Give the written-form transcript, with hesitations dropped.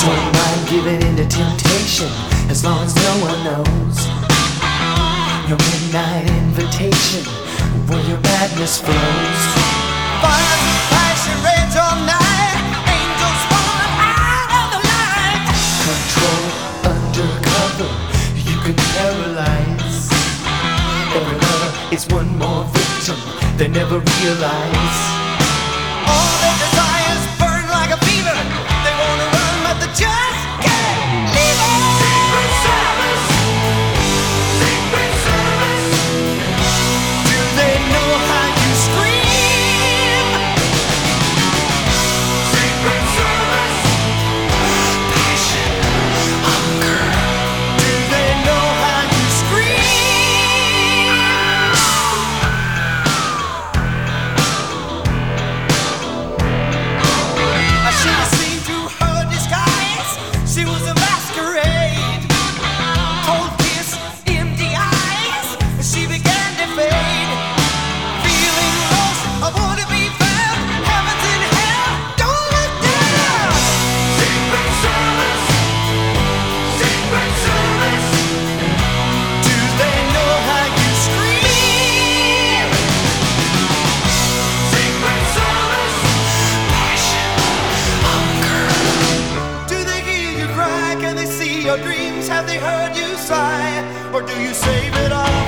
Don't mind giving in to temptation as long as no one knows. Your midnight invitation where your madness flows. Fires of passion rage all night. Angels falling out of the light. Control undercover, you can paralyze. Every lover is one more victim they never realize. All their desires burn like a fever. They wanna run, but they just can't leave it. Secret Service, Secret Service. Do they know how you scream? Secret Service, passion, hunger. Do they know how you scream? I should have seen through her disguise. She was a masquerade. Cold kiss, empty eyes. She began to fade. Feeling lost, I want to be found. Heaven's in hell, don't look down. Secret Service, Secret Service. Do they know how you scream? Secret Service, passion, hunger. Do they hear you cry? Can they see your dreams? Have they heard you sigh? Or do you save it all